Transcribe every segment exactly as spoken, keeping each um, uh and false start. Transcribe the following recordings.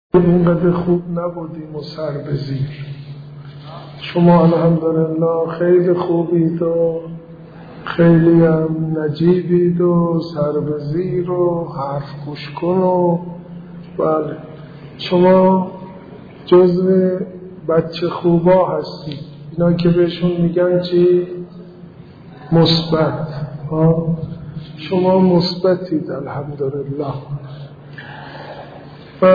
اینقدر خوب نبودیم و سر به زیر. شما الحمدلله خیلی خوبید و خیلی هم نجیبید و سر به زیر و حرف گوش کن و بله شما جزو بچه خوبا هستید. اینا که بهشون میگن چی؟ مثبت. شما مثبتید الحمدلله. و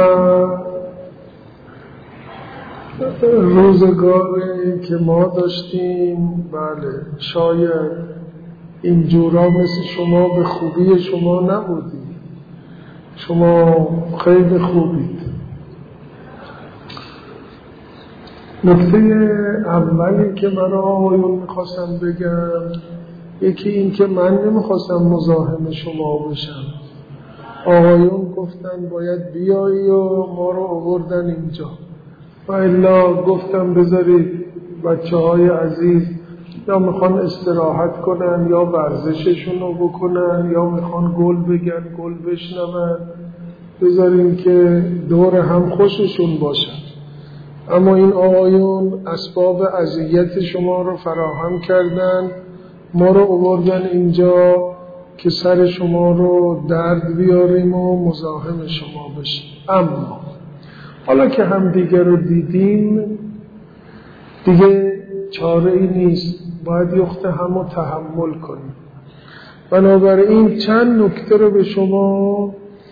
روزگاری که ما داشتیم بله شاید اینجورا مثل شما به خوبی شما نبودید. شما خیلی خوبید. نکته اولی که من آقایون میخواستم بگم یکی این که من نمیخواستم مزاحم شما بشم. آقایون گفتن باید بیایی و ما رو آوردن اینجا و الا گفتم بذارید بچه های عزیز یا میخوان استراحت کنن یا ورزششون رو بکنن یا میخوان گل بگن گل بشنون، بذاریم که دور هم خوششون باشن. اما این آقایون اسباب اذیت شما رو فراهم کردن، ما رو آوردن اینجا که سر شما رو درد بیاریم و مزاحم شما بشیم. اما حالا که هم دیگه رو دیدیم دیگه چاره ای نیست، باید یخت هم رو تحمل کنیم. بنابراین چند نکته رو به شما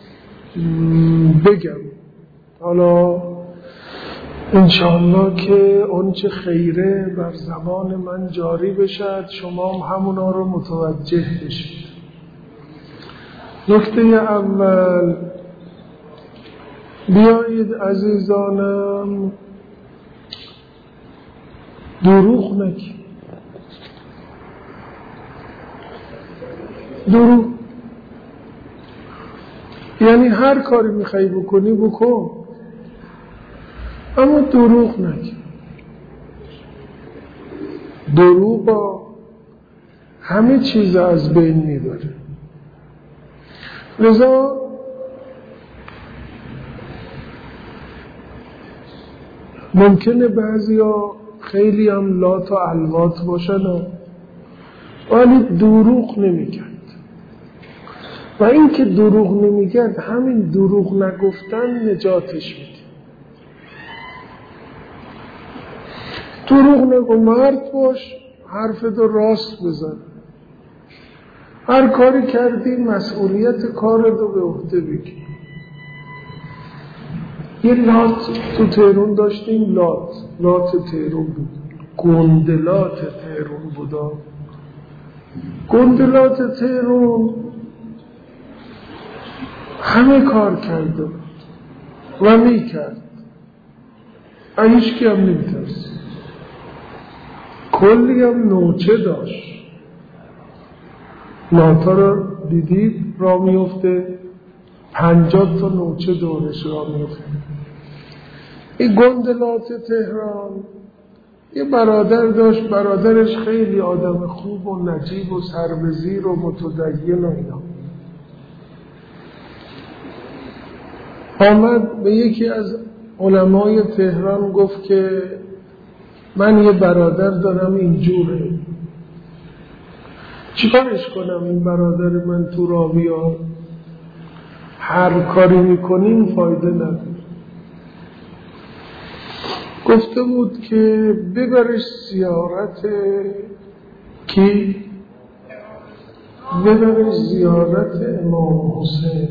بگم. حالا انشاءالله که اون چه خیره بر زبان من جاری بشد شما هم همونا رو متوجه بشید. نکته اول، بیایید عزیزانم دروغ نگید. دروغ یعنی هر کاری میخوای بکنی بکن، اما دروغ نگید. دروغ همه چیز از بین میبره. لذا ممکنه بعضی ها خیلی هم لات و الوات باشن ولی دروغ نمیگن و این که دروغ نمیگن همین دروغ نگفتن نجاتش میده. دروغ نگو، مرد باش، حرفتو راست بزن. هر کاری کردی مسئولیت کارتو به عهده بگیر. یه لات تو تهرون داشتیم، لات لات تهرون بود، گندلات تهرون بودا. گندلات تهرون همه کار کرده و میکرد، هیچ کی هم نمیترسید. کلی هم نوچه داشت. لاتا رو دیدید را میفته، پنجاه تا نوچه دورش را میفته. این گندلات تهران یه برادر داشت، برادرش خیلی آدم خوب و نجیب و سربزیر و متدین و اینا. آمد به یکی از علمای تهران گفت که من یه برادر دارم اینجوره، چیکارش کنم؟ این برادر من تو راویا هر کاری میکنیم فایده نداره. گفته بود که ببرش زیارت کی؟ ببرش زیارت امام حسین.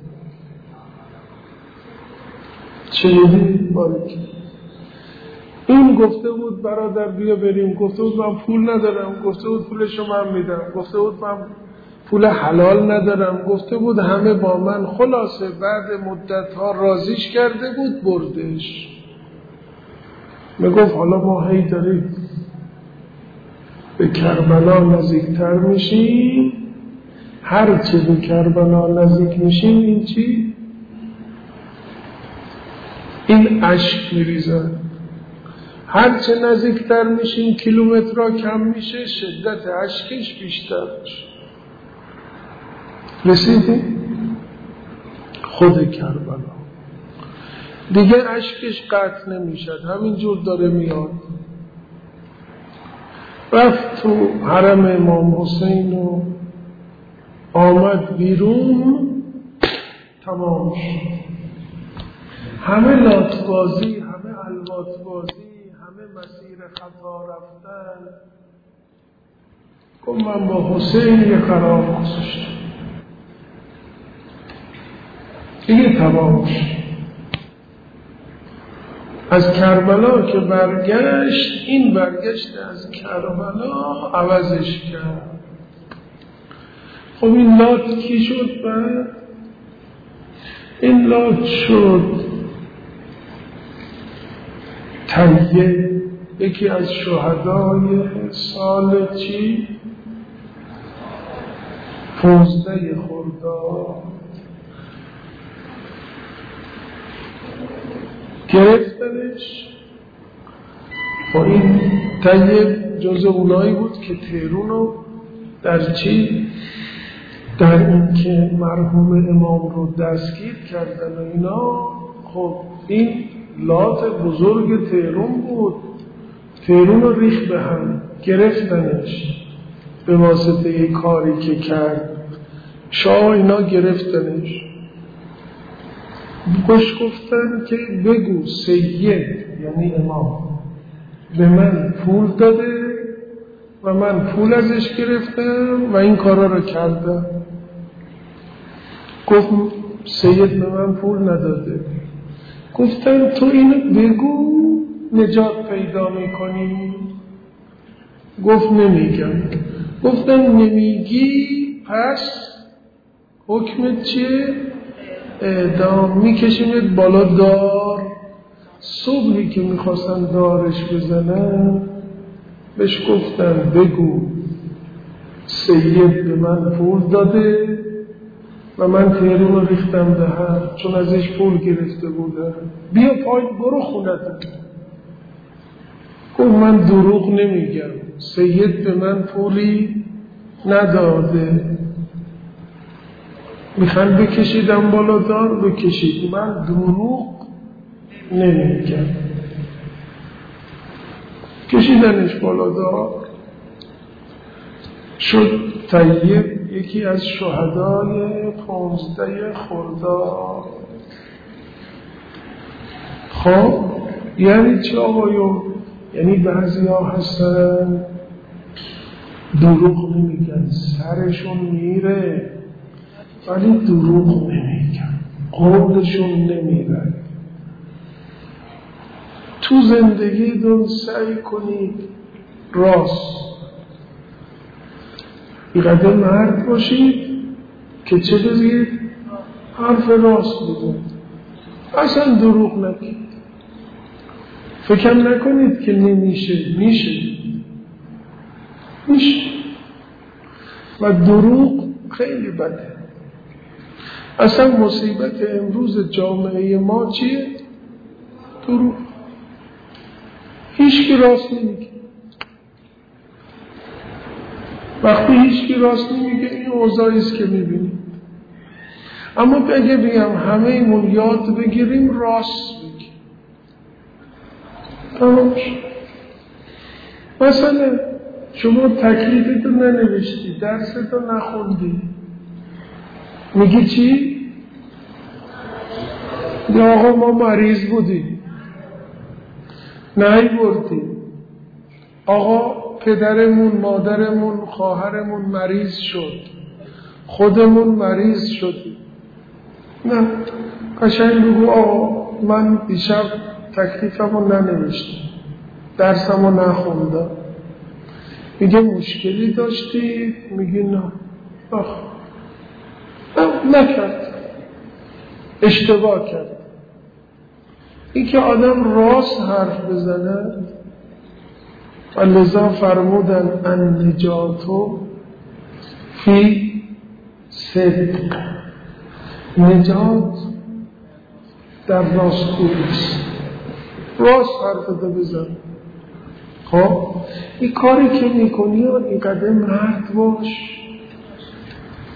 چیزی بارکی این گفته بود برادر بیا بریم. گفته بود من پول ندارم. گفته بود پولشو من میدم. گفته بود من پول حلال ندارم. گفته بود همه با من. خلاصه بعد مدت ها راضیش کرده بود، بردش. میگفت حالا ما هی داریم به کربلا نزدیکتر میشیم، هرچه به کربلا نزدیک میشیم این چی؟ این اشک میریزن. هرچه نزدیکتر میشیم کیلومترها کم میشه، شدت اشکش بیشتر میشه. رسیدیم خود کربلا. دیگه اشکش قطع نمیشد، همینجور داره میاد. رفت تو حرم امام حسین و آمد بیرون، تمام شد. همه لاتبازی، همه الواتبازی، همه مسیر خطا رفتن. گفت من با حسین یه قرار گذاشتم، دیگه تمام شد. از کربلا که برگشت، این برگشت از کربلا عوضش کرد. خب این لات کی شد بعد؟ این لات شد طیب، یکی از شهدای سال چی؟ پونزده خرداد. گرفتنش. و این طیب جز اونایی بود که تهرونو در چی؟ در این که مرحوم امام رو دستگیر کردن و اینا. خب این لات بزرگ تهرون بود، تهرون رو ریخت به هم، گرفتنش به واسطه یک کاری که کرد. شاه اینا گرفتنش، گوش گفتن که بگو سید یعنی امام به من پول داده و من پول ازش گرفتم و این کارا رو کردم. گفت سید به من پول نداده. گفتن تو اینو بگو نجات پیدا میکنی؟ گفت نمیگم. گفتن نمیگی پس حکمت چیه؟ اعدام. میکشیمت بالا دار. صبحی که میخواستن دارش بزنن بهش گفتن بگو سید به من پول داده و من تهرون رو ریختم به هم چون ازش پول گرفته بودم، بیا پایین برو خونت. گفت من دروغ نمیگم، سید به من پولی نداده. میخوان بکشیدم بالا دار، بکشید، من دروغ نمیگم. کشیدنش بالا دار شد طیب یکی از شهدای پونزده خرداد. خب یعنی چه آقایون؟ یعنی بعضی ها هستن دروغ نمیگن، سرشون میره ولی دروغ نمیگن، قولشون نمیره. تو زندگیتون سعی کنید راست اینقدر مرد باشید که چه بگید؟ حرف راست بگید، اصلا دروغ نگید. فکر نکنید که نمیشه، میشه میشه. و دروغ خیلی بده. اصلا مصیبت امروز جامعه ما چیه؟ دروغ. هیچ کی راست نمیگه. وقتی هیچ کی راست نمیگه این اوضاعی است که میبینیم. اما اگه بگم همه ایمون یاد بگیریم راست بگیم، تمام شد. مثلا شما تکلیفتو ننوشتی، درستو نخوندی، میگی چی؟ یا آقا ما مریض بودیم نهی بردیم، آقا پدرمون مادرمون خواهرمون مریض شد، خودمون مریض شدیم. نه، قشنگ بگو آقا من دیشب تکلیفمو ننوشتم، درسمو نخوندم. میگه مشکلی داشتی؟ میگه نه. آخ نکرد، اشتباه کرد. این که آدم راست حرف بزنه و لذا فرمودن ان نجاتو فی صدق، نجات در راستگویی است. راست حرفتو بزن. خب این کاری که میکنی اینقدر مرد باش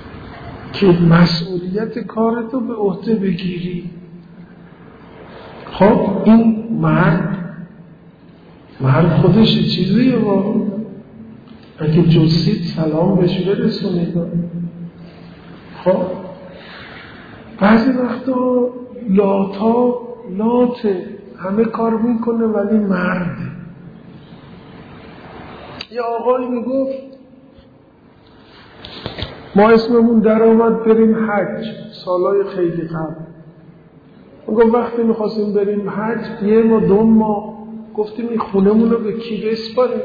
که مسئولیت کارتو به عهده بگیری. خب این مرد مرد خودش چیزیه با اگه جسید سلام بهش برسونید. خب بعضی وقتا لاتا لاته همه کار میکنه ولی مرده. یه آقایی میگفت ما اسممون در آمد بریم حج سالای خیلی قبل. میگفت وقتی میخواستیم بریم حج یه ما دو ما گفتیم این خونمون رو به کی بسپاریم،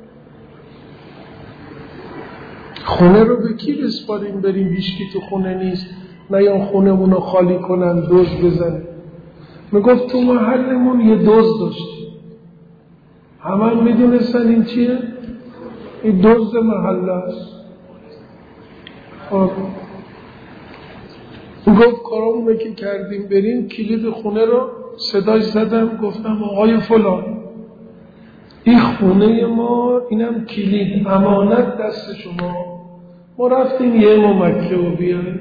خونه رو به کی بسپاریم بریم هیچکی تو خونه نیست نه یا خونمون رو خالی کنن دوز بزنن. میگفت تو محلمون یه دوز داشتیم همه هم میدونستن این چیه؟ این دوز محله است. میگفت کارامونه که کردیم بریم کلید خونه رو صداش زدم گفتم آقای فلان این خونه ما اینم کلید امانت دست شما، ما رفتیم یه ما مکه و بیایم.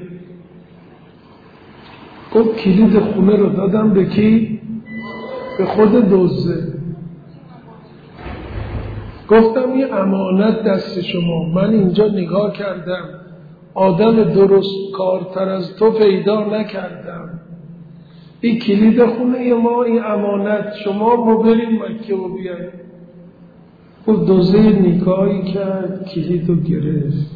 گفت کلید خونه رو دادم به کی؟ به خود دوزه. گفتم این امانت دست شما، من اینجا نگاه کردم آدم درست کارتر از تو پیدا نکردم، این کلید خونه ما این امانت شما ما بریم مکه و بیایم. او دوزه نگاهی کرد کلید رو گرفت.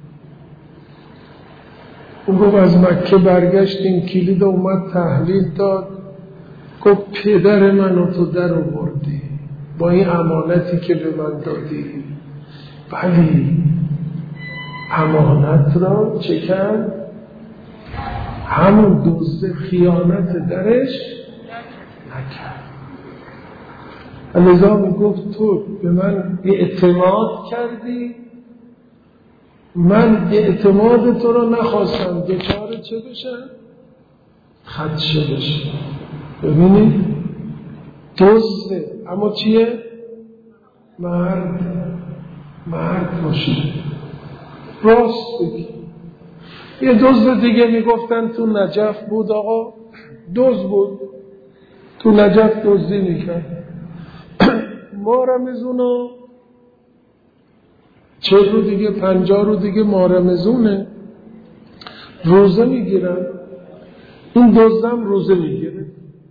او گفت از مکه برگشتیم کلید اومد تحویل داد. گفت پدر منو تو در آوردی با این امانتی که به من دادی. ولی امانت را چه کرد؟ همون دوزه خیانت درش نکرد. لذا می گفت تو به من اعتماد کردی، من اعتماد تو رو نخواستم دچار چه بشن؟ خدشه بشن. ببینید دوزه اما چیه؟ مرد مرد باشه راست بگی. یه دوز دیگه میگفتن تو نجف بود آقا دوز بود تو نجف دوزی میکرد. مارمزونو چه رو دیگه پنجاه رو دیگه مارمزونه روزه میگیرن. این دوزم روزه میگیره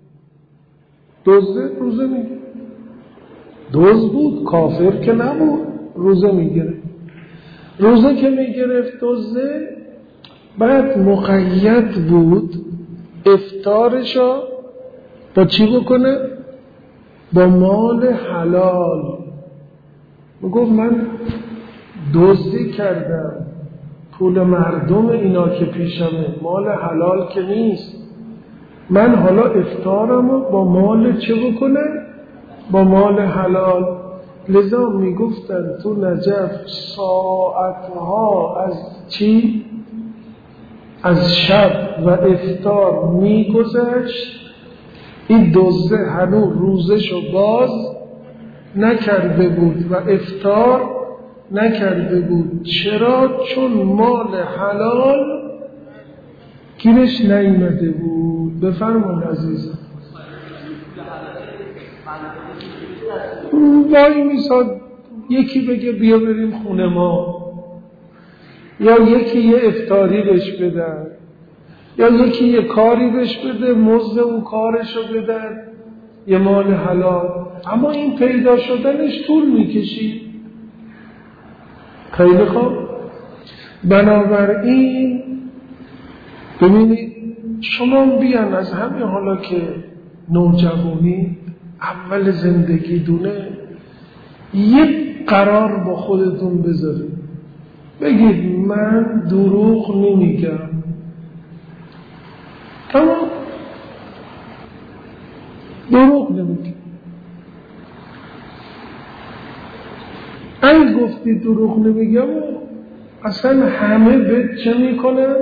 دوزه روزه میگیره دوز بود کافر که نبود روزه میگیره. روزه که میگرفت دوزه بعد مقید بود افطارشو با چی بکنه؟ با مال حلال. میگفت من دزدی کردم پول مردم اینا که پیشمه مال حلال که نیست، من حالا افطارمو با مال چه بکنه؟ با مال حلال. لذا میگفتن تو نجف ساعتها از چی؟ از شب و افطار میگذشت این دوزه هنوز روزشو باز نکرده بود و افطار نکرده بود. چرا؟ چون مال حلال گیرش نیامده بود. بفرمایید عزیزم. وای میساد یکی بگه بیا بریم خونه ما، یا یکی یه افطاری بهش بدن، یا یکی یه کاری بهش بده مزد اون کارشو بدن یه مال حلال. اما این پیدا شدنش طول میکشید. خیلی خوب. بنابراین ببینید شما بیان از همین حالا که نوجوانی اول زندگی دونه یک قرار با خودتون بذارید بگید من دروغ نمیگم. تمام دروغ نمیگم. این گفتی دروغ نمیگم اصلا همه به چه میکنن؟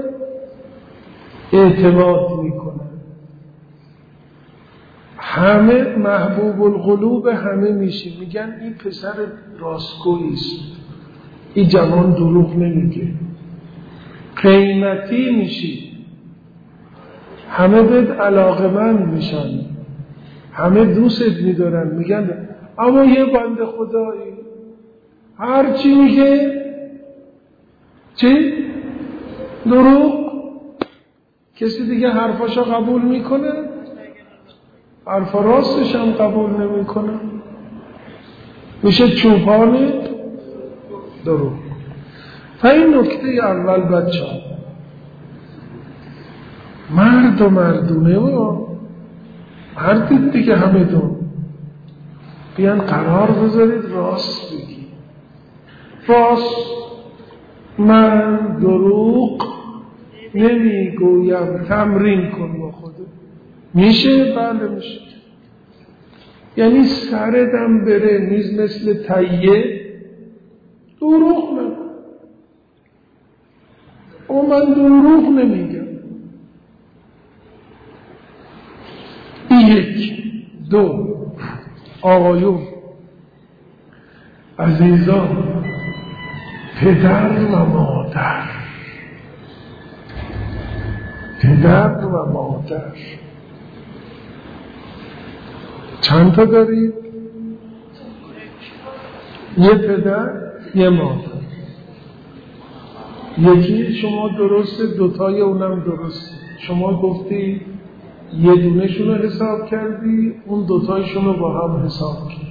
اعتماد میکنن. همه محبوب القلوب همه میشی میگن این پسر راستگوییست، این جوان دروغ نمیگه، قیمتی میشی، همه بهت علاقمند میشن. همه دوستت میدارن، میگن اما یه بنده خدایی هر چی میگه چی؟ دروغ. کسی دیگه حرفاشو قبول میکنه؟ حرف راستش هم قبول نمیکنه، میشه چوپان دروغ. تا این نکته اول بچه ها، مرد و مردونه و مردید دیگه همه دون بیان قرار بذارید راست بگی. راست من دروغ نمیگویم، تمرین کن با خودت. میشه؟ بله میشه. یعنی سردم بره نیز مثل تیه دروغ نکن. او من دروغ نمیگم. یک دو آقایون عزیزان، پدر و مادر، پدر و مادر چند تا دارید؟ یه پدر یه مادر. یکی شما درسته، دوتای اونم درسته. شما گفتی یه دونه شونو حساب کردی، اون دوتایشونو با هم حساب کرد.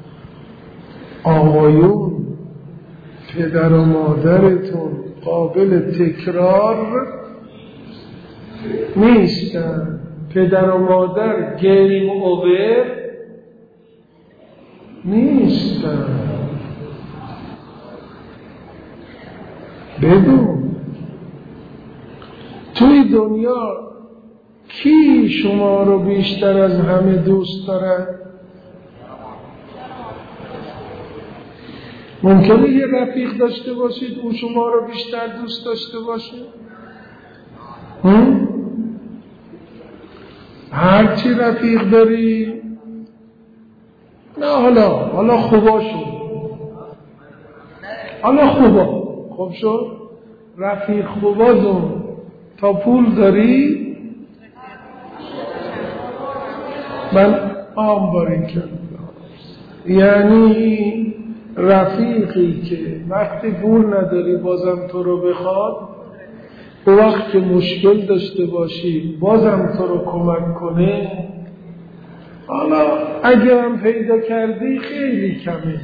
آقایون پدر و مادرتون قابل تکرار نیستن. پدر و مادر گیم اوور نیستن. بدون توی دنیا کی شما رو بیشتر از همه دوست داره؟ ممکنه یه رفیق داشته باشید اون شما رو بیشتر دوست داشته باشه؟ هم؟ هر چی رفیق داری؟ نه حالا حالا خوبا شد، حالا خوبا خوب شد. رفیق خوبا دون تا پول داری من عام بارین کردم. یعنی رفیقی که وقتی پول نداری بازم تو رو بخواد، و وقت که مشکل داشته باشی بازم تو رو کمک کنه. حالا اگرم پیدا کردی خیلی کمه،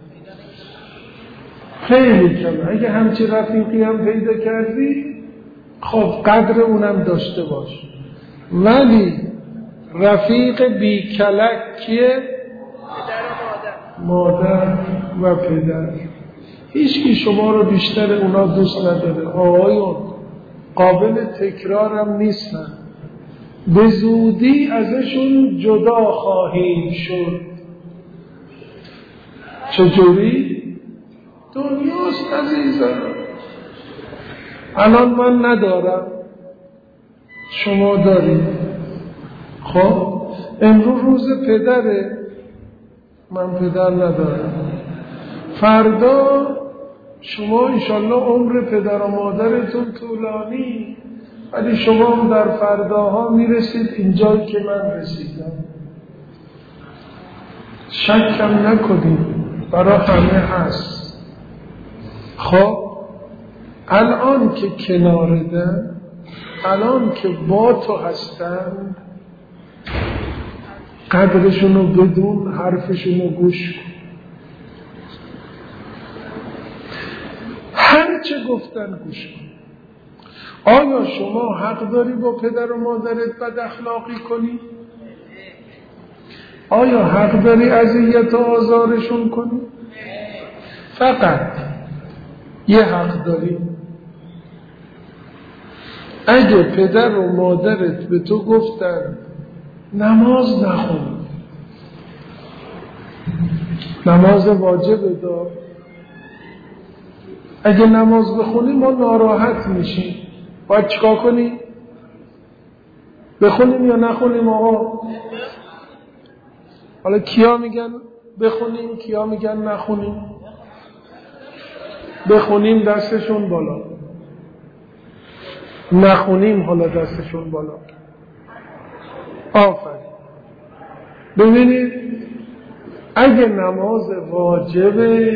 خیلی کمه. اگه همچی رفیقی هم پیدا کردی خب قدر اونم داشته باش. ولی رفیق بی کلک کیه؟ مادر و پدر. هیچکی شما رو بیشتر اونا دوست نداره. آقایون قابل تکرارم نیستن، به زودی ازشون جدا خواهیم شد. چجوری؟ دنیاست عزیزم. الان من ندارم، شما دارید. خب امروز روز پدره، من پدر ندارم. فردا شما انشالله عمر پدر و مادرتون طولانی، ولی شما هم در فرداها میرسید اینجایی که من رسیدم. شکم نکنید، برای همه هست. خب الان که کناردن، الان که با تو هستن، قدرشونو بدون، حرفشونو گوش کن. هر چه گفتن گوش کن. آیا شما حق داری با پدر و مادرت بد اخلاقی کنی؟ آیا حق داری اذیت و آزارشون کنی؟ فقط یه حق داری. اگه پدر و مادرت به تو گفتن نماز نخون، نماز واجب دار، اگه نماز بخونی ما ناراحت میشیم، باید چیکار کنی؟ بخونیم یا نخونیم آقا؟ حالا کیا میگن بخونیم، کیا میگن نخونیم؟ بخونیم دستشون بالا، نخونیم حالا دستشون بالا. آفرین. ببینید اگه نماز واجبه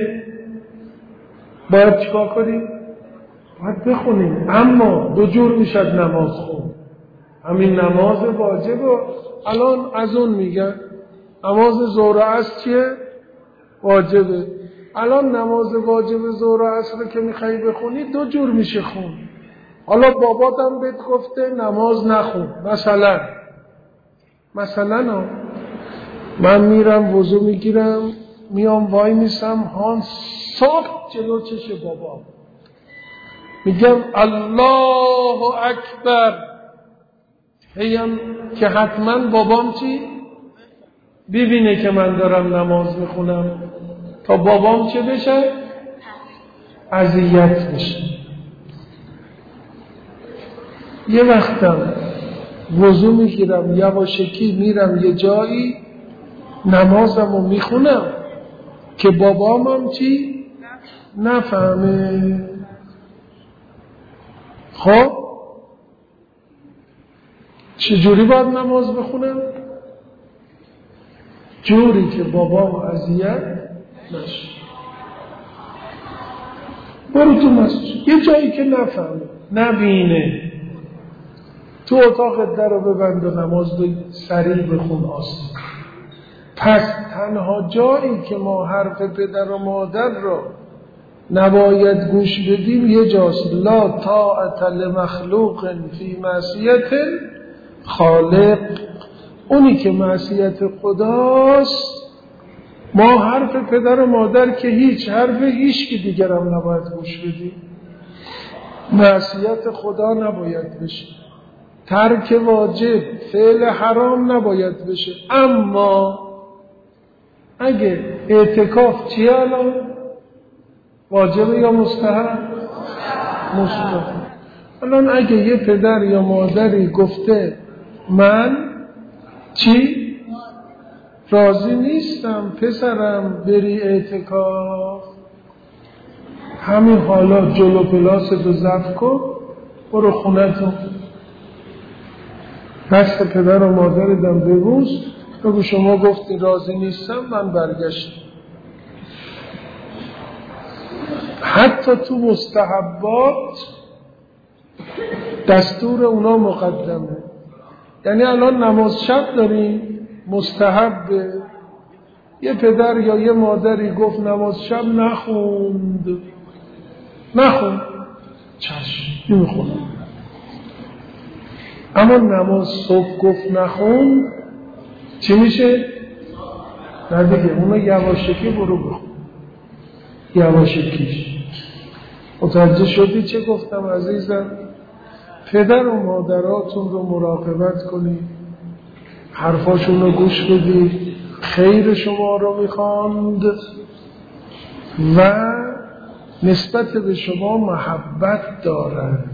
باید چیکار کنیم؟ باید بخونیم. اما دو جور میشد نماز خون. همین نماز واجبه الان از اون میگن نماز ظهر و عصر چیه؟ واجبه. الان نماز واجب ظهر و عصر که میخوای بخونی دو جور میشه خون. حالا باباتم بهت گفته نماز نخون. مثلا مثلا من میرم وضو میگیرم میام وای میسم هان صاف جلو چش بابا میگم الله اکبر، هیم که حتما بابام چی؟ ببینه که من دارم نماز میخونم تا بابام چه بشه؟ اذیت بشه. یه وقتم وضو میگیرم یواشکی میرم یه جایی نمازمو میخونم که بابامم چی؟ نفهمه. خب چجوری باید نماز بخونم؟ جوری که بابام اذیت نشه. برو تو مسجد یه جایی که نفهمه نبینه، تو اتاق در رو ببند و نماز رو سریع بخون آسان. پس تنها جایی که ما حرف پدر و مادر رو نباید گوش بدیم یه جاست. لا طاعت لمخلوق فی معصیت خالق. اونی که معصیت خداست ما حرف پدر و مادر که هیچ حرف هیچ که دیگرم نباید گوش بدیم. معصیت خدا نباید بشه، ترک واجب فعل حرام نباید بشه. اما اگه اعتکاف چیه الان؟ واجبه یا مستحب؟ مستحب. الان اگه یه پدر یا مادری گفته من چی؟ راضی نیستم پسرم بری اعتکاف، همین حالا جلو پلاس دو زفت کن برو خونتون، دست پدر و مادرتم ببوس بگو شما گفتی راضی نیستم من برگشتم. حتی تو مستحبات دستور اونا مقدمه. یعنی الان نماز شب داریم مستحبه، یه پدر یا یه مادری گفت نماز شب نخوند نخوند چشم نمیخونم، اما نماز صبح گفت نخوند چی میشه؟ نه دیگه اونو یواشکی برو بخون، یواشکیش. متوجه شدی چه گفتم عزیزم؟ پدر و مادراتون رو مراقبت کنید، حرفاشون رو گوش بدید، خیر شما رو میخواند و نسبت به شما محبت دارند.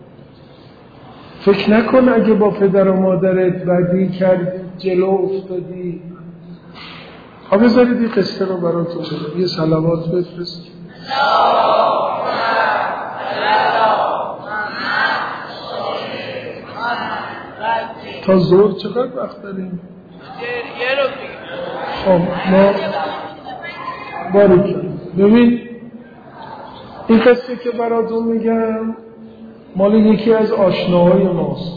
فکر نکن اگه با پدر و مادرت بدی کردی جلو افتادی. ها بذارید این قصه رو براتون بگم، یه صلوات بفرست. تا زور چقدر وقت داریم؟ خب ما باریکن. ببین این قصه که براتون میگم مال یکی از آشناهای ماست.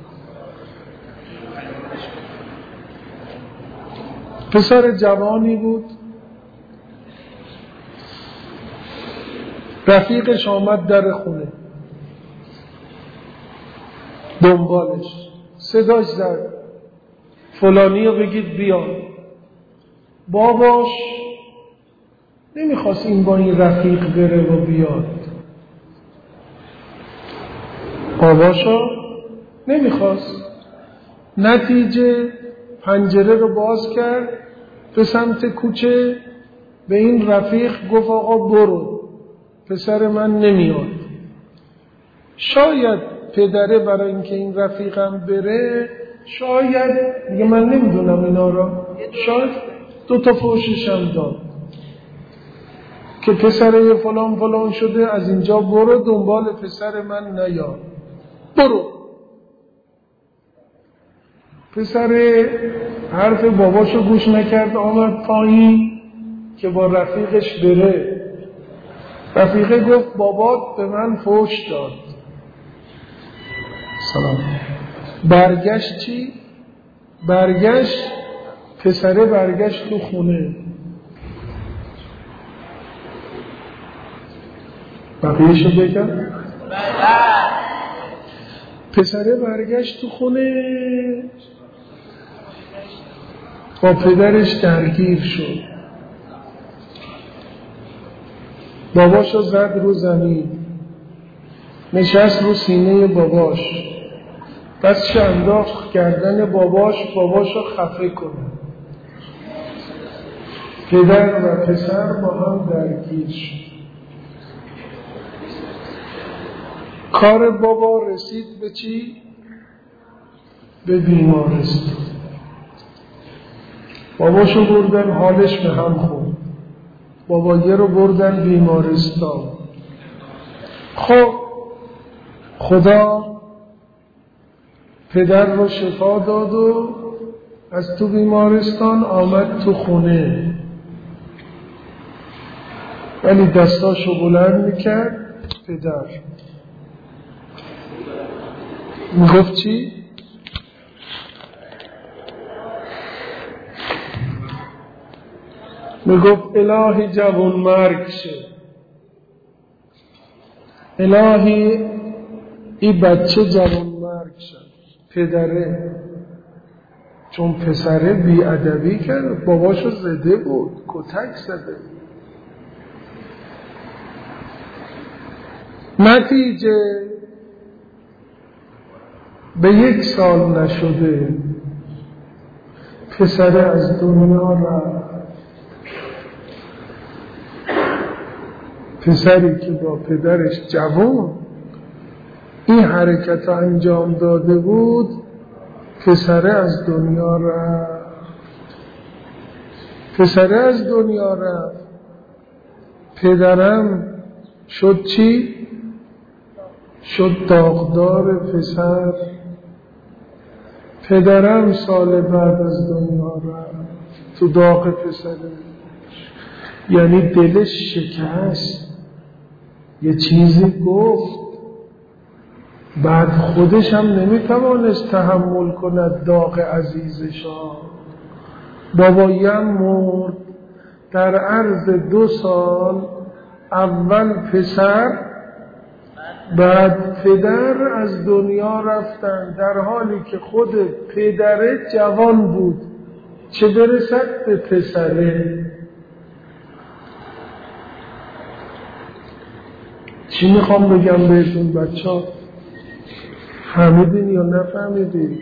پسر جوانی بود، رفیقش آمد در خونه دنبالش، صداش زد فلانی رو بگید بیان. باباش نمیخواست این با این رفیق بره و بیاد، باباشو نمیخواست. نتیجه پنجره رو باز کرد به سمت کوچه، به این رفیق گفت آقا برو پسر من نمیاد. شاید پدره برای اینکه این رفیقم بره شاید دیگه من نمیدونم اینا رو، شاید دو تا فوششم داد که پسر فلان فلان شده از اینجا برو دنبال پسر من نیا، برو. پسر حرف باباشو گوش نکرد، آمد پایین که با رفیقش بره. رفیقه گفت بابات به من فحش داد. سلام. برگشت چی؟ برگشت پسره برگشت تو خونه. بقیهشو بگم؟ پسره برگشت تو خونه، با پدرش درگیر شد. باباشو زد رو زمین، نشست رو سینه باباش، دستش انداخت گردن باباش، باباشو خفه کنه. پدر و پسر با هم درگیر شد. کار بابا رسید به چی؟ به بیمارستان. باباشو بردن، حالش به هم خورد. بابایه رو بردن بیمارستان. خب خدا پدر رو شفا داد و از تو بیمارستان آمد تو خونه، ولی دستاشو بلند میکرد. پدر میگفت چی؟ میگفت الهی جوان مرگ شه، الهی این بچه جوان مرگ شد. پدره چون پسره بی ادبی کرد، باباشو زده بود، کتک زده. نتیجه به یک سال نشده پسره از دنیا رفت. پسری که با پدرش جوان این حرکت انجام داده بود، پسره از دنیا رفت. پسره از دنیا رفت. پدرم شد چی؟ شد داغدار پسر. پدرم سال بعد از دنیا رفت تو داغ پسره، یعنی دلش شکست، یه چیزی گفت، بعد خودش هم نمیتوانست تحمل کند داغ عزیزشان. بابایم مرد در عرض دو سال، اول پسر بعد پدر از دنیا رفتن، در حالی که خود پدر جوان بود، چه برسد به پسره. چی میخوام بگم بهتون بچه ها؟ فهمیدین یا نفهمیدین؟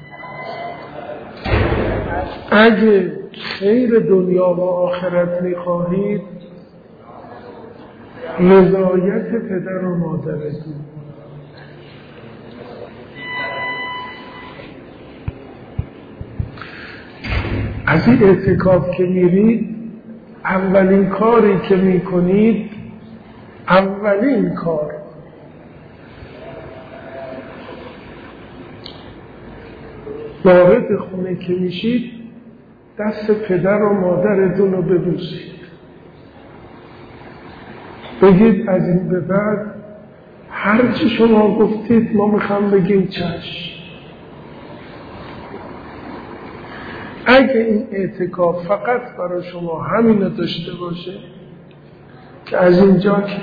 اگه خیر دنیا و آخرت میخواهید، رضایت پدر و مادرتون. از این اعتکاف که میرید، اولین کاری که میکنید، اولین کار وارد خونه که میشید، دست پدر و مادرتون رو ببوسید، بگید از این به بعد هر چی شما گفتید ما میخوام بگیم چشم. اگه این اعتکاف فقط برای شما همینو داشته باشه که از اینجا که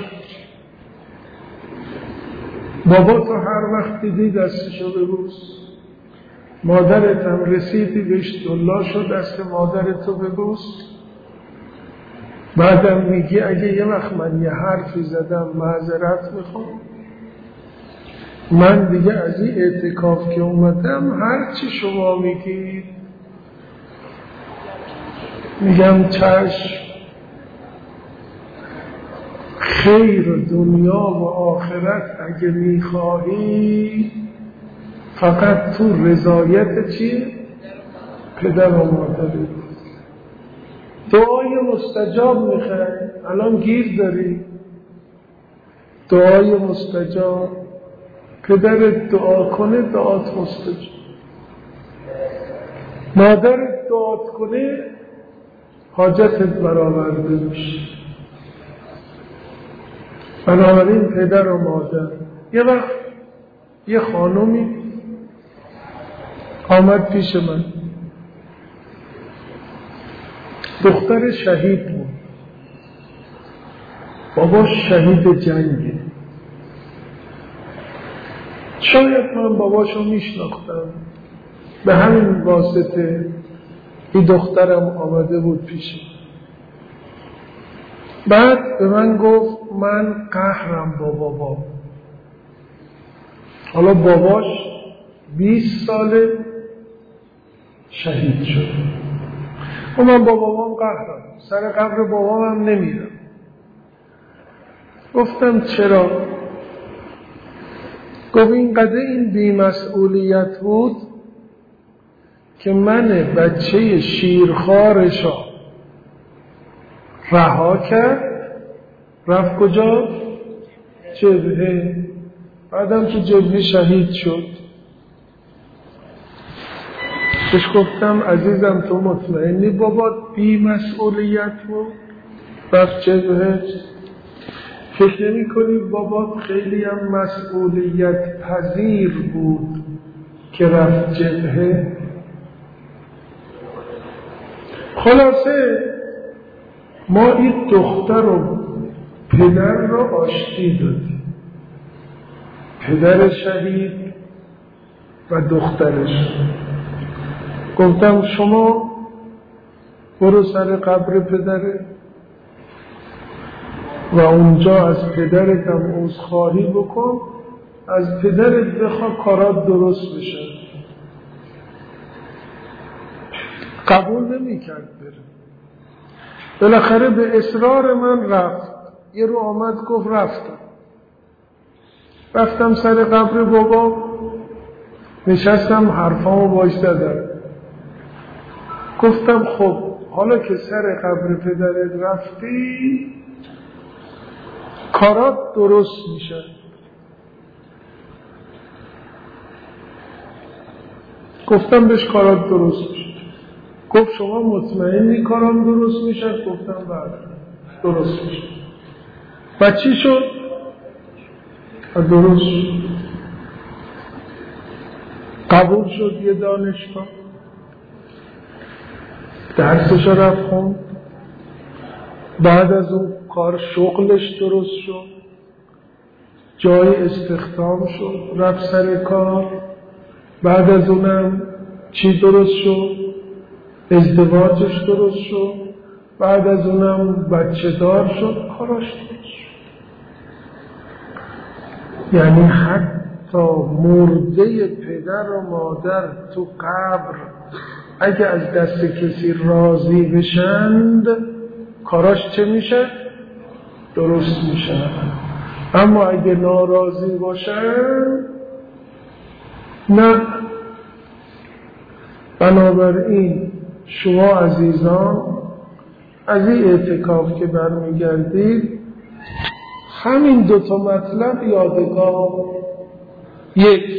بابا تو هر وقت دیدی دستشو ببوس، مادرت هم رسیدی بهش دلا شد دست مادرتو ببوس، بعدم میگی اگه یه وقت من یه حرفی زدم معذرت میخوام، من دیگه از این اعتکاف که اومدم هر چی شما میگید میگم چشم. خیر دنیا و آخرت اگه میخواهی، فقط تو رضایت چیه؟ پدر و مادری. دعای مستجاب میخوای، الان گیر داری، دعای مستجاب، پدرت دعا کنه دعات مستجاب، مادرت داد کنه حاجتت برآورده میشه. بنابراین پدر و مادر. یه وقت یه خانومی آمد پیش من، دختر شهید بود، باباش شهید جنگه. شاید من باباشو میشناختم، به همین واسطه این دخترم آمده بود پیشم. بعد به من گفت من قهرم با بابا. حالا باباش بیست ساله شهید شد و من با بابام قهرم، سر قبر بابام هم نمیرم. گفتم چرا؟ گفت اینقدر این بی‌مسئولیت بود که من بچه شیرخوارشا رها کرد، رفت کجا؟ جبهه. بعدم تو جبهه شهید شد. بهش گفتم عزیزم تو مطمئنی بابا بی‌مسئولیت بود رفت جبهه؟ فکر نمی کنی بابا خیلی هم مسئولیت پذیر بود که رفت جبهه؟ خلاصه ما این دختر و پدر رو آشتی دادیم، پدر شهید و دخترش. گفتم شما برو سر قبر پدره و اونجا از پدرت هم عذرخواهی بکن، از پدرت بخوا کارات درست بشه. قبول نمی کرد بره. بالاخره به اصرار من رفت. یه رو آمد گفت رفتم رفتم سر قبر بابا، نشستم حرفامو باش زدم. گفتم خب حالا که سر قبر پدرت رفتی کارات درست میشه. گفتم بهش کارات درست میشه. گفت شما مطمئنی کارام درست میشه؟ گفتم بله درست میشه. و چی شد؟ و درست شد. قبول شد یه دانشگاه، درسش رفت خوند. بعد از اون کار شغلش درست شد، جای استخدام شد، رفت سر کار. بعد از اونم چی درست شد؟ ازدواجش درست شد. بعد از اونم بچه دار شد، کاراش درست شد. یعنی حتی مرده پدر و مادر تو قبر اگه از دست کسی راضی بشند کاراش چه میشه؟ درست میشه. اما اگه ناراضی باشن نه. بنابراین شما عزیزان از این اعتکاف که برمیگردید همین دوتا مطلب یادگار. یک،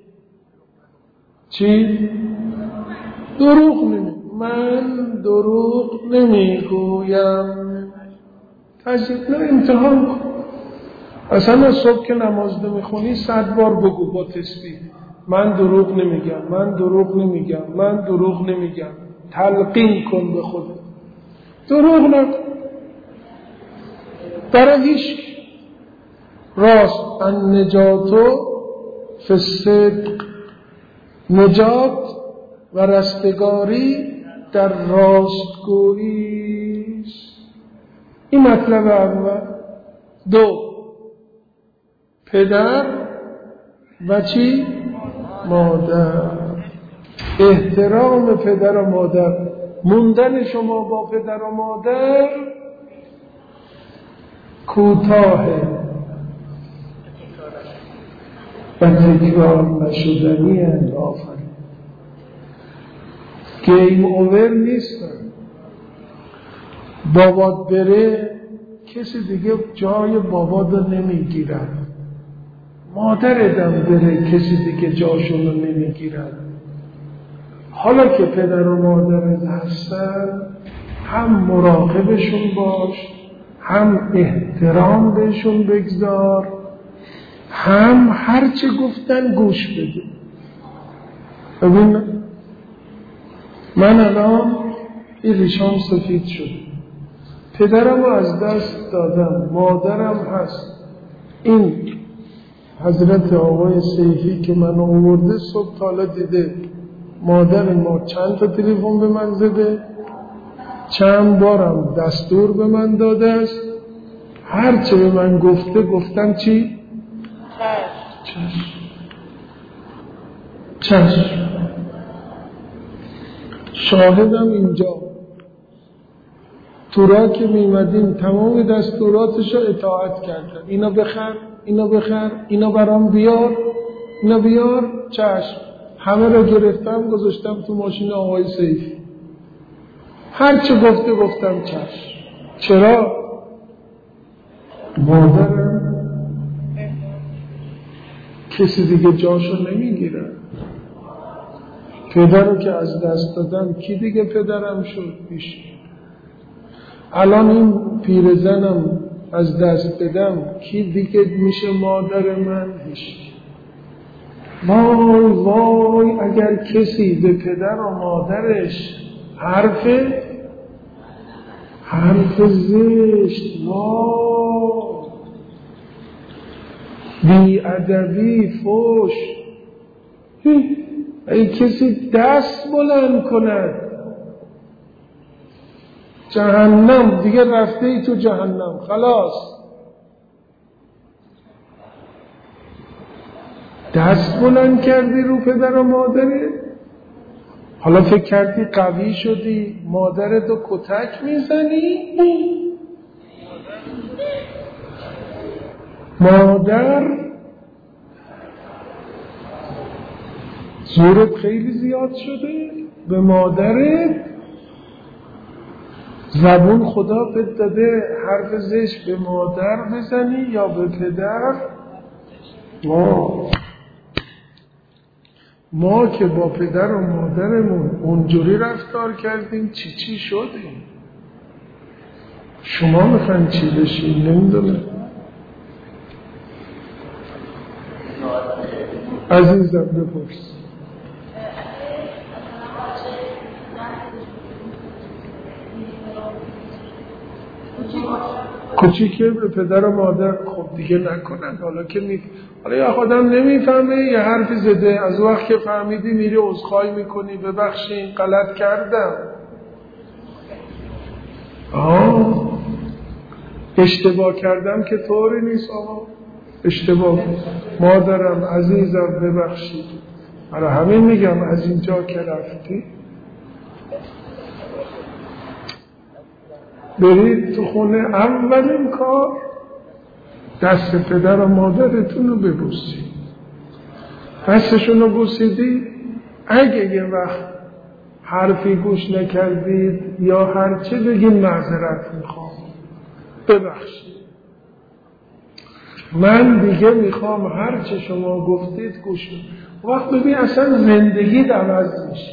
چی؟ دروغ نمی من دروغ نمیگویم. تجربه امتحان کن. اصلا صبح که نماز نمیخونی صد بار بگو با تسبیح من دروغ نمیگم، من دروغ نمیگم، من دروغ نمیگم. تلقین کن به خود. دروغ نکن. برای هیچ راست النجاتو فی الصدق، نجات و رستگاری در راستگویی است. این مطلب اول. دو، پدر و چی؟ مادر. احترام پدر و مادر. موندن شما با پدر و مادر کوتاهه و تکرار نشدنی اند. آفرین. گیم اوور نیستن. بابات بره کسی دیگه جای بابات رو نمیگیرد. مادر ادم بره کسی دیگه جاشون رو نمیگیرد. حالا که پدر و مادرت هستن هم مراقبشون باش، هم احترام بهشون بگذار، هم هرچه گفتن گوش بده. ببین من الان این ریشام سفید شده، پدرم رو از دست دادم، مادرم هست. این حضرت آقای سیفی که من آورده صبح تالا دیده مادر ما چند تا تلفن به من زده، چند بارم دستور به من داده است، هرچه به من گفته گفتم چی؟ چشم چشم. شاهدم اینجا تو راه که میمدیم تمام دستوراتش رو اطاعت کردم. اینا بخر، اینا بخر، اینا برام بیار، اینا بیار، چشم. همه رو گرفتم گذاشتم تو ماشین آقای سیفی، هرچه گفته گفتم چشم. چرا؟ مادرم کسی دیگه جاشو نمیگیره. پدر رو که از دست دادم کی دیگه پدرم شد؟ بیش الان این پیرزنم از دست بدم کی دیگه میشه مادر من؟ هیچ. وای وای اگر کسی به پدر و مادرش حرف حرف زشت، وای بی ادبی، فوش، ای کسی دست بلند کند جهنم دیگه، رفته ای تو جهنم خلاص. دست بلند کردی رو پدر و مادرت، حالا فکر کردی قوی شدی مادرتو کتک میزنی؟ مادر زورت خیلی زیاد شده به مادرت، زبون خدا بهت داده حرف زشت به مادر بزنی یا به پدر؟ ما ما که با پدر و مادرمون اونجوری رفتار کردیم چی چی شدیم. شما میخواین چی بشین؟ نمیدونه. عزیزم بپرس. کوچیکه به پدر و مادر خب دیگه نکنن. حالا که می حالا یا خودم نمیفهمه یه حرفی زده، از وقت که فهمیدی میری عذرخواهی میکنی ببخشین غلط کردم. آه اشتباه کردم که طوری نیست آقا، اشتباه مادرم عزیزم ببخشید. برای همین میگم از اینجا که رفتی برید تو خونه، اولین کار دست پدر و مادرتون رو ببوسید. دستشون رو بوسیدی، اگه یه وقت حرفی گوش نکردید یا هرچه بگین معذرت میخوام ببخشید، من دیگه میخوام هرچه شما گفتید گوش بدم. وقت ببین اصلا زندگی عوض میشه.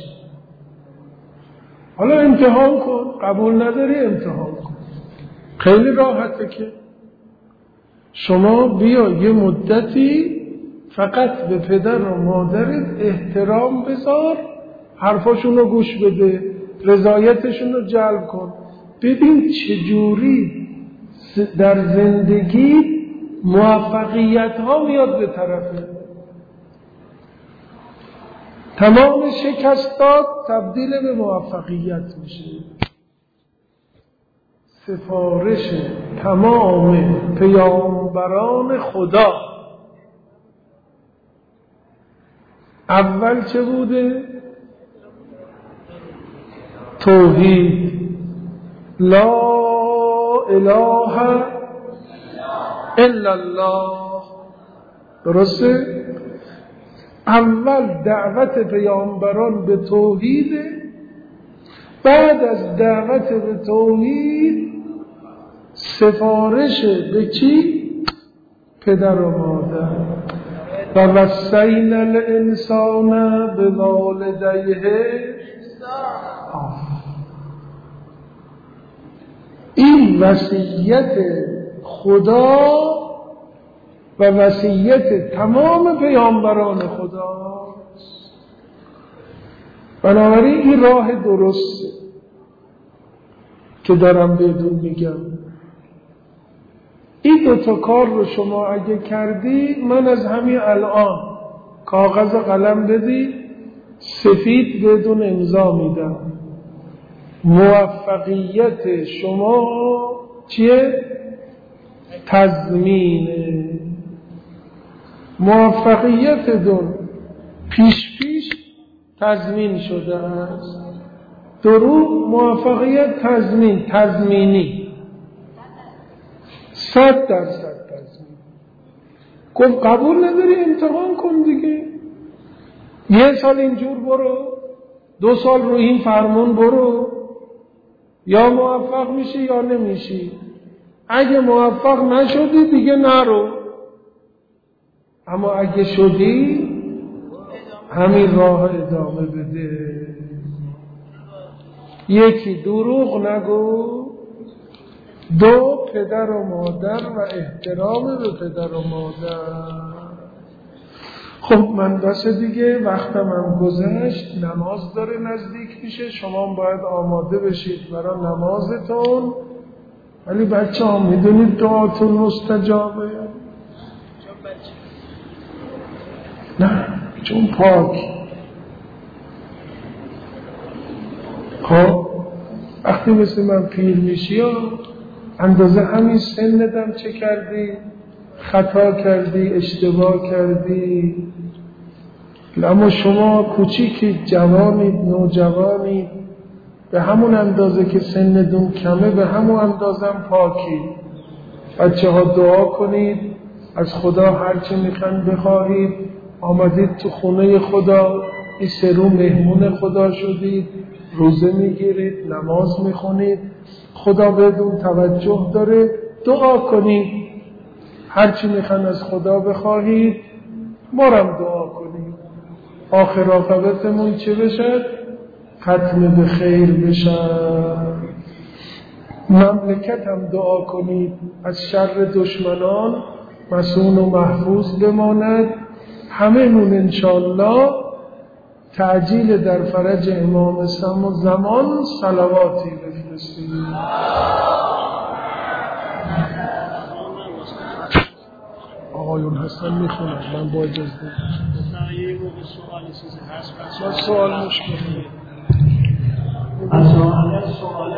حالا امتحان کن، قبول نداری امتحان کن، خیلی راحته که شما بیا یه مدتی فقط به پدر و مادرت احترام بذار، حرفاشون رو گوش بده، رضایتشون رو جلب کن، ببین چجوری در زندگی موفقیت ها میاد به طرفه. تمام شکستات تبدیل به موفقیت میشه. سفارش تمام پیامبران خدا اول چه بوده؟ توحید، لا اله الا الله. درسته؟ اول دعوت پیامبران به توحیده، بعد از دعوت به توحید سفارش به چی؟ پدر و مادر. و وصینا الانسان بوالدیه این وصیت خدا و وصیت تمام پیامبران خداست. بنابراین این راه درسته که دارم بهتون میگم. این دوتا کار رو شما اگه کردی، من از همین الان کاغذ قلم بدی سفید بدون امضا میدم. موفقیت شما چیه؟ تضمینه. موفقیت دون پیش پیش تضمین شده است. دروغ موفقیت تضمین تضمینی صد درصد تضمین. گفت قبول نداری امتحان کن دیگه، یه سال اینجور برو، دو سال رو این فرمون برو، یا موفق میشی یا نمیشی. اگه موفق نشدی دیگه نرو، اما اگه شدی همین راه ادامه بده. یکی دروغ نگو، دو پدر و مادر و احترام به پدر و مادر. خب من بس دیگه، وقتم هم گذشت، نماز داره نزدیک میشه، شما باید آماده بشید برای نمازتون. ولی بچه ها میدونید دعاتون مستجابه؟ نه، چون پاک. خب وقتی مثل من پیر میشی ها، اندازه همین سندم چه کردی؟ خطا کردی، اشتباه کردی. اما شما کوچیکی، جوانید، نوجوانید، به همون اندازه که سندون کمه به همون اندازه هم پاکید. بچه ها دعا کنید، از خدا هرچی میخواین بخواهید. آمدید تو خونه خدا، این سه رو مهمون خدا شدید، روزه میگیرید، نماز میخونید، خدا بهتون توجه داره. دعا کنید، هرچی میخواین از خدا بخواهید، ما هم دعا کنید. آخر عاقبتمون چه بشه؟ ختم به خیر بشه. مملکت هم دعا کنید از شر دشمنان مسون و محفوظ بماند. همه نون انشاءالله تعجیل در فرج امام سم و زمان صلواتی بفرستید. آقایون هستن میخونن، من با اجازه سوال مشکلی.